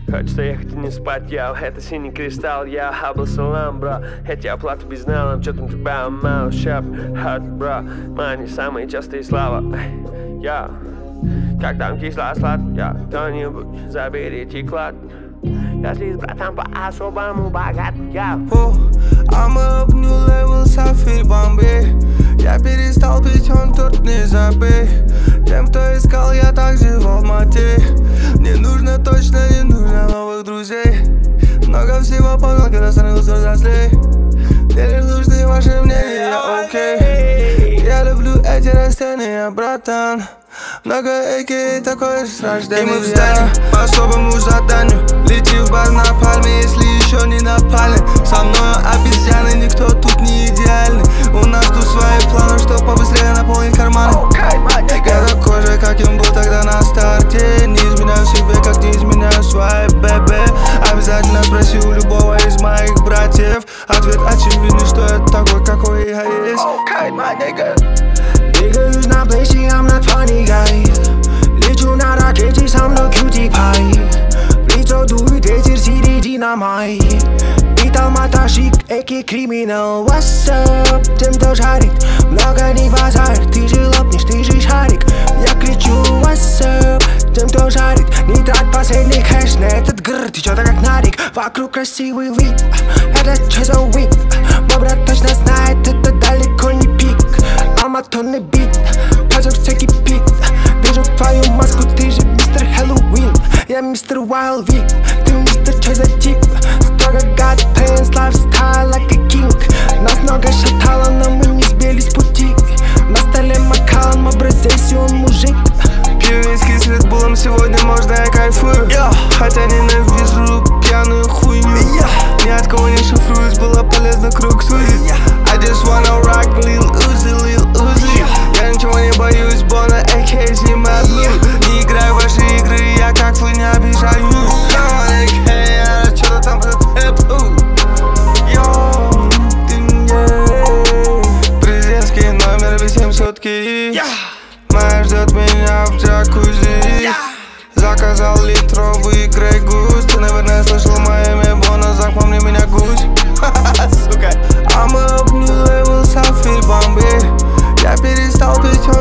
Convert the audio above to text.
Хочется ехать и не спать, я это синий кристалл, я Хаббл салам, бро. Я тебе оплату безналом, чё там у тебя мало, шап, hot, бро. Мани, самые частые слова, я. Как там кисло-слад, я. Кто-нибудь заберите клад. Я с братом по-особому богат, я. I'm up new levels, Сафи Бомбей. Я перестал пить, он торт не забей. Тем, кто искал, я также в Алмате. Мне нужно точно, не нужно новых друзей. Много всего понял, когда становился взрослей. Мне не нужны ваши мнения, я окей. Я люблю эти растения, братан. Много эки, такое же с рождения. И мы встанем по особому заданию. Лети в бар на пальме, если еще не напали. Со мною обезьяны, никто тут не идеальный. У нас тут свои планы, чтоб побыстрее наполнить карманы. Я такой же, как им был тогда на старте. Не изменяю себе, как не изменяю своей бебе. Обязательно спроси у любого из моих братьев. Ответ очевидный, что я такой, какой я есть. Двигаюсь на плейсе, I'm not funny guy. Лечу на ракете, сам на cutie pie. В лицо дует ветер, середина май. Питал маташик, эки криминал. What's up, тем, кто жарит. Много не базар, ты же лопнешь, ты же шарик. Я кричу, what's up, тем, кто жарит. Не трать последний хэш на этот гррр, ты чё-то как нарик. Вокруг красивый вид, это чё за вид? Мой брат точно знает, это далеко не пик. Алматонный бит, пазух все кипит. Вижу твою маску, ты же мистер Хэллоуин. Я мистер Уайлд-Вик, ты мистер чё за тип? Строго got pants, lifestyle like a king. Нас много шатало, но мы не сбились с пути. На столе Макалан, образец, и он мужик. Пью виски с редбулом, сегодня можно я кайфую. Хотя ненавижу пьяную хуйню. Ни от кого не шифруюсь, было полезно круг сузить. I just wanna rock Lil Uzi, Lil Uzi. Я ничего не боюсь, Бона, a.k.a. снимаю блюд. Не играю в ваши игры, я как вы не обижаюсь. Я чё-то там рэп-рэп. Президентский номер 800-ки. Моя ждет меня в джакузи. Заказал литровый Грей Гус. Ты, наверное, слышал мое имя Бона, запомни меня, гусь. Сука. I'm up new level, Сафи Бомбей. Я перестал пить,